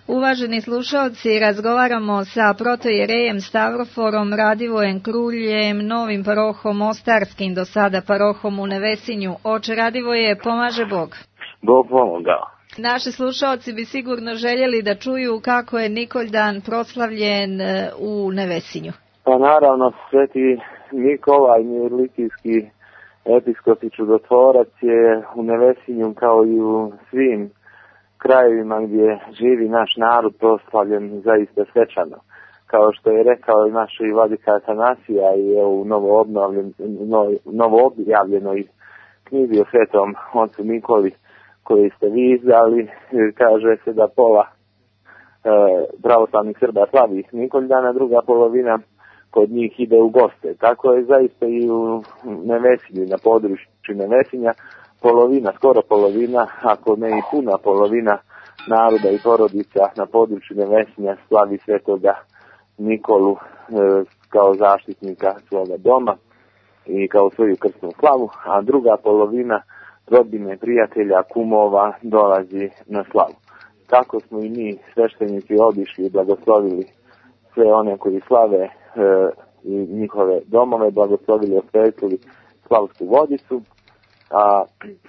Uvaženi slušalci, razgovaramo sa protojerejem Stavroforom Radivojem Kruljem, novim parohom Ostarskim, do sada parohom u Nevesinju. Oče Radivoje, pomaže Bog. Bog pomogao. Naši slušalci bi sigurno željeli da čuju kako je Nikoldan proslavljen u Nevesinju. Pa naravno, Sveti Nikolaj, Litijski episkop i čudotvorac, je u Nevesinju kao i u svim krajevima gdje živi naš narod proslavljen zaista svečano. Kao što je rekao i naš vladika Atanasija i u novo objavljenoj knjizi o Svetom ocu Nikoli koji ste vi izdali, kaže se da pola pravoslavnih Srba slavi Nikoldana, druga polovina kod njih ide u goste. Tako je zaista i u Nevesinju, na području Nevesinja, skoro polovina, ako ne i puna polovina naroda i porodica na području Nevesinja slavi Svetoga Nikolu kao zaštitnika svoga doma i kao svoju krsnu slavu, a druga polovina rodbine, prijatelja, kumova dolazi na slavu. Tako smo i mi sveštenici obišli i blagoslovili sve one koji slave i njihove domove, blagoslovili, osvetili Slavsku Vodicu, a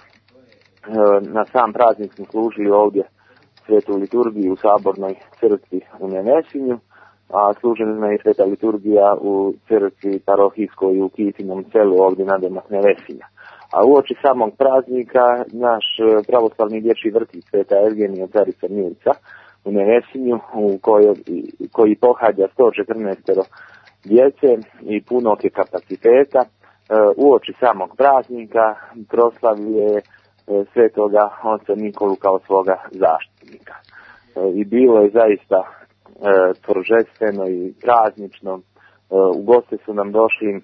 na sam praznik smo služili ovdje svetu liturgiju u Sabornoj crkvi u Nevesinju, a služena je sveta liturgija u crkvi parohijskoj u Kitinom selu ovdje nadomak Nevesinja. A uoči samog praznika naš pravoslavni dječji vrtić Sveta Evgenija Carica Milca u Nevesinju, koji pohađa 114 djece i punog je kapaciteta, uoči samog praznika proslavljuje Svetoga oca Nikolu kao svoga zaštitnika. I bilo je zaista торжествено i praznično. U goste su nam došli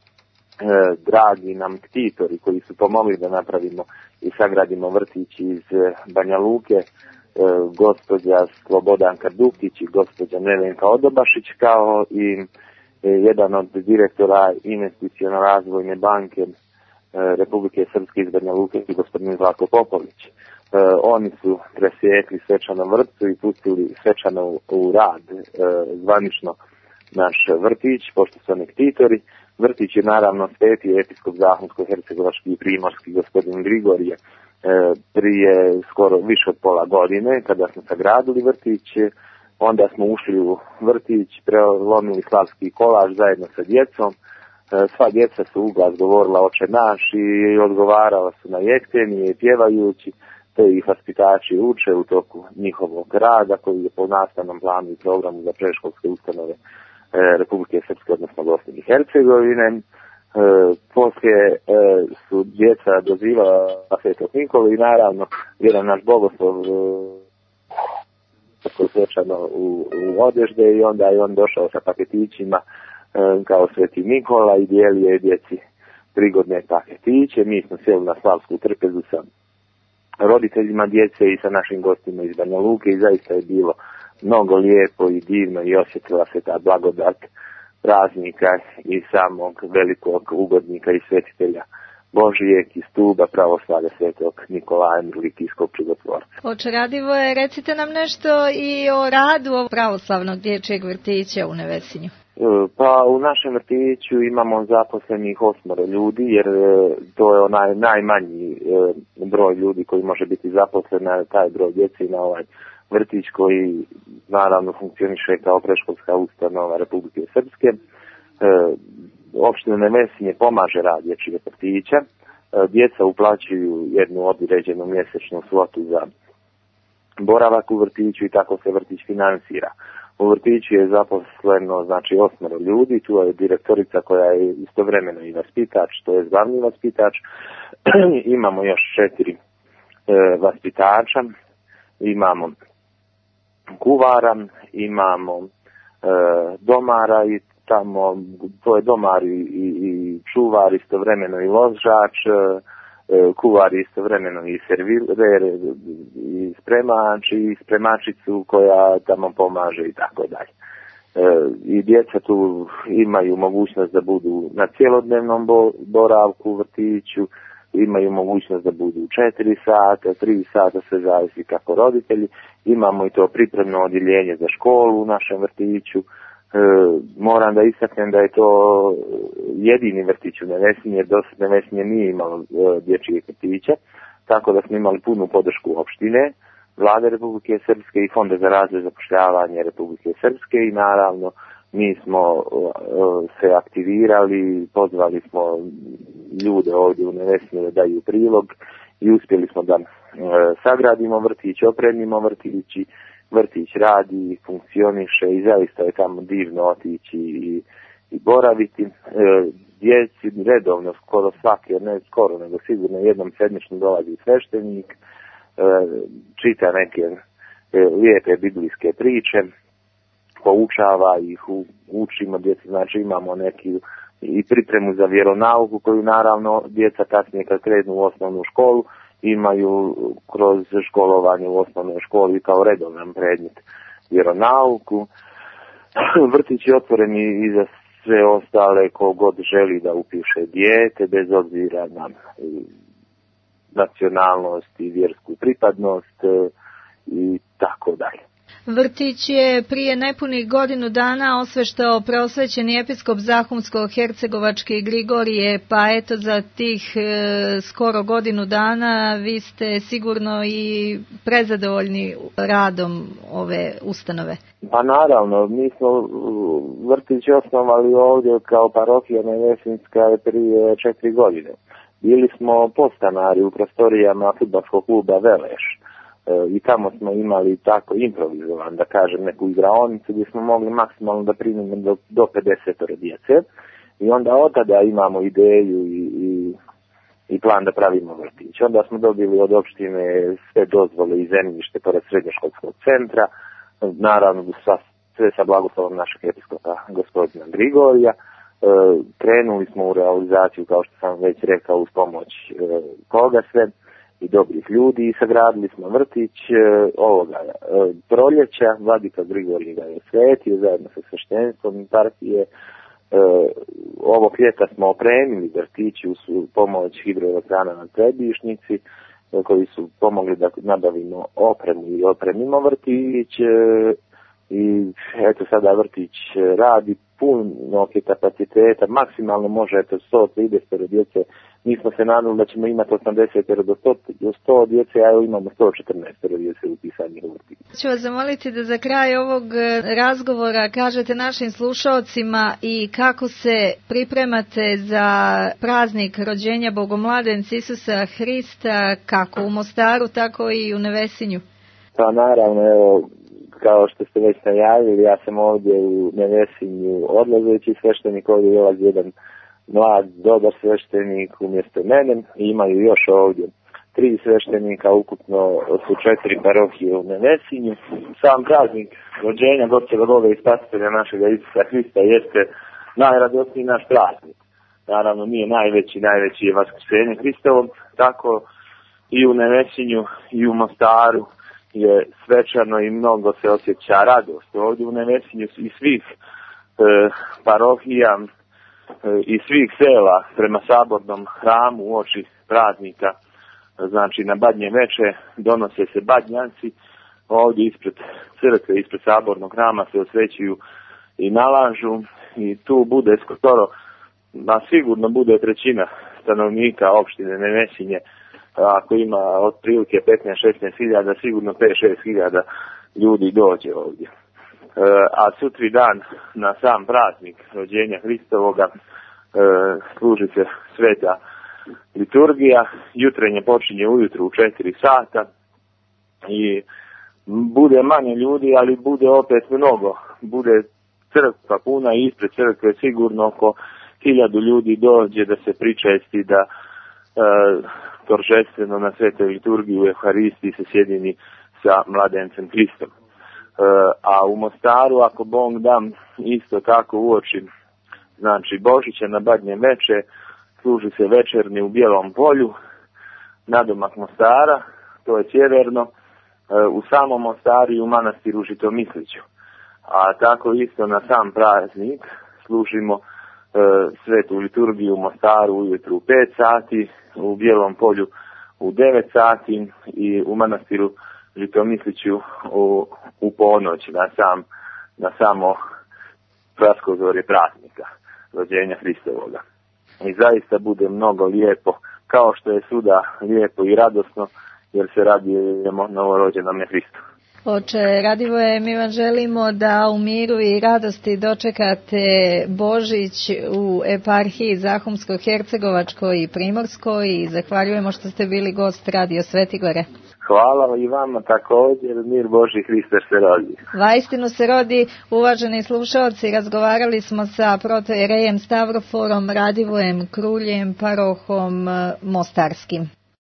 dragi nam ktitori koji su pomogli da napravimo i sagradimo vrtić iz Banja Luke, gospođa Slobodanka Dukić i gospođa Nevenka Odobašić, kao i jedan od direktora investiciono-razvojne banke Republike Srpske iz Banja Luke i gospodin Zlatko Popović. Oni su presjekli svečano vrtcu i pustili svečano u rad zvanično naš vrtić, pošto su oni ktitori. Vrtić je naravno sveti episkop Zahumsko-hercegovački i primorski gospodin Grigorije prije skoro više od pola godine, kada smo sagradili vrtić, onda smo ušli u vrtić, prelomili slavski kolaž zajedno sa djecom. Sva djeca su uglas govorila Oče naš i odgovarala su na jektenije pjevajući, te ih vaspitači uče u toku njihovog rada koji je po nastavnom planu i programu za predškolske ustanove Republike Srpske, odnosno Bosne i Hercegovine. Poslije su djeca dozivala Svetog Nikolu i naravno jedan naš bogoslov svečano u odežde i onda je on došao sa paketićima kao Sveti Nikola i dijelio djeci prigodne paketiće. Mi smo sjeli na slavsku trpezu sa roditeljima djece i sa našim gostima iz Banja Luke i zaista je bilo mnogo lijepo i divno i osjetila se ta blagodat praznika i samog velikog ugodnika i svetitelja Božijeg i stuba pravoslavlja Svetog Nikolaja Litijskog čudotvorca. Oče Radivoje, recite nam nešto i o radu pravoslavnog dječjeg vrtića u Nevesinju. Pa u našem vrtiću imamo zaposlenih 8 ljudi, jer to je onaj najmanji broj ljudi koji može biti zaposlen, taj broj djece na ovaj vrtić koji naravno funkcioniše kao predškolska ustanova Republike Srpske. Opština Nevesinje pomaže rad dječjeg vrtića. Djeca uplaćuju jednu određenu mjesečnu svotu za boravak u vrtiću i tako se vrtić finansira. U vrtiću je zaposleno 8 ljudi, tu je direktorica koja je istovremeno i vaspitač, to je glavni vaspitač. Imamo još 4 vaspitača, imamo kuvara, imamo domara i tamo, to je domar i čuvar, istovremeno i ložač, kuvar istovremeno i serviler, i spremač i spremačicu koja tamo pomaže i tako dalje. I djeca tu imaju mogućnost da budu na cjelodnevnom boravku u vrtiću, imaju mogućnost da budu 4 sata, 3 sata, sve zavisi kako roditelji. Imamo i to pripremno odjeljenje za školu u našem vrtiću. Moram da istaknem da je to jedini vrtić u Nevesinju, jer dosad Nevesinje nije imalo dječjih vrtića, tako da smo imali punu podršku opštine, Vlade Republike Srpske i Fonda za razvoj zapošljavanje Republike Srpske i naravno mi smo se aktivirali, pozvali smo ljude ovdje u Nevesinju da daju prilog i uspjeli smo da sagradimo vrtić, opremimo vrtić radi, funkcioniše i zaista je tamo divno otići i boraviti. Djeci redovno, skoro svaki, ne skoro, nego sigurno jednom sedmično dolazi sveštenik, čita neke lijepe biblijske priče, poučava ih, učimo djecu, znači imamo neki i pripremu za vjeronauku koju naravno djeca kasnije kad krenu u osnovnu školu imaju kroz školovanje u osnovnoj školi kao redovan predmet vjeronauku. Vrtić je otvoren i za sve ostale kogod želi da upiše dijete bez obzira na nacionalnost i vjersku pripadnost i tako dalje. Vrtić je prije nepunih godinu dana osveštao preosvećeni episkop Zahumsko-hercegovački Grigorije, pa eto za tih skoro godinu dana vi ste sigurno i prezadovoljni radom ove ustanove. Pa naravno, mi smo vrtić osnovali ovdje kao parohija Nevesinska prije 4 godine. Bili smo podstanari u prostorijama fudbalskog kluba Veleš. I tamo smo imali tako improvizovan, da kažem, neku igraonicu gdje smo mogli maksimalno da primimo do 50 djece i onda od tada imamo ideju i plan da pravimo vrtić. Onda smo dobili od opštine sve dozvole i zemljište pored srednjoškolskog centra, naravno sve sa blagoslovom našeg episkopa gospodina Grigorija. Krenuli smo u realizaciju, kao što sam već rekao, uz pomoć koga sve i dobrih ljudi i sagradili smo vrtić ovoga proljeća. Vladika Grigorij ga je svetio zajedno sa sveštenstvom partije. Ovog ljeta smo opremili vrtići uz pomoć hidroelektrana na Trebišnici koji su pomogli da nabavimo opremu i opremimo vrtić i eto sada vrtić radi puno kapaciteta, maksimalno može 130 djece. Mi smo se nadali da ćemo imati 80 do 100 djece, a evo imamo 114 djece upisanih u vrtić. Ću vas zamoliti da za kraj ovog razgovora kažete našim slušalcima i kako se pripremate za praznik rođenja Bogomladenca Isusa Hrista, kako u Mostaru, tako i u Nevesinju. Pa naravno, evo, kao što ste već najavili, ja sam ovdje u Nevesinju odlazeći sveštenik, ovdje dolazi jedan mlad, dobar sveštenik umjesto mene i imaju još ovdje 3 sveštenika, ukupno su 4 parohije u Nevesinju. Sam praznik rođenja Gospoda Boga i Spasitelja našega Isusa Hrista jeste najradosniji naš praznik. Naravno nije najveći je Vaskrsenje Hristovo, tako i u Nevesinju i u Mostaru je svečano i mnogo se osjeća radost. Ovdje u Nevesinju i svih parohija i svih sela prema sabornom hramu uoči praznika, znači na Badnje veče donose se badnjaci, ovdje ispred crkve, ispred sabornog hrama se osvećuju i nalažu i tu bude skoro, sigurno bude trećina stanovnika opštine Nevesinje. Ako ima otprilike 15-16 hiljada, sigurno 5-6 hiljada ljudi dođe ovdje. A sutri dan na sam praznik rođenja Hristovoga služi se sveta liturgija, jutrenje počinje ujutru u 4 sata i bude manje ljudi, ali bude opet mnogo. Bude crkva puna i ispred crkve sigurno oko 1000 ljudi dođe da se pričesti, da toržestveno na svetoj liturgiji u Euharistiji se sjedini sa mladencem Hristom. A u Mostaru, ako Bog dam, isto tako uoči, znači Božića na Badnje veče, služi se večerni u Bijelom polju, nadomak Mostara, to je sjeverno, u samom Mostaru i u manastiru Žitomisliću. A tako isto na sam praznik služimo svetu liturgiju u Mostaru ujutru u 5 sati, u Bijelom Polju u 9 sati i u manastiru Žitomisliću u ponoć na samo praskozorje praznika rođenja Hristovoga. I zaista bude mnogo lijepo, kao što je svuda lijepo i radosno, jer se radujemo novorođenome Hristu. Oče Radivoje, mi vam želimo da u miru i radosti dočekate Božić u eparhiji Zahumsko-Hercegovačkoj i Primorskoj i zahvaljujemo što ste bili gost Radio Svetigore. Hvala i vama također, mir Božji, Hrister se rodi. Vaistinu se rodi, uvaženi slušalci, razgovarali smo sa protojerejem Stavroforom Radivojem Kruljem, parohom Mostarskim.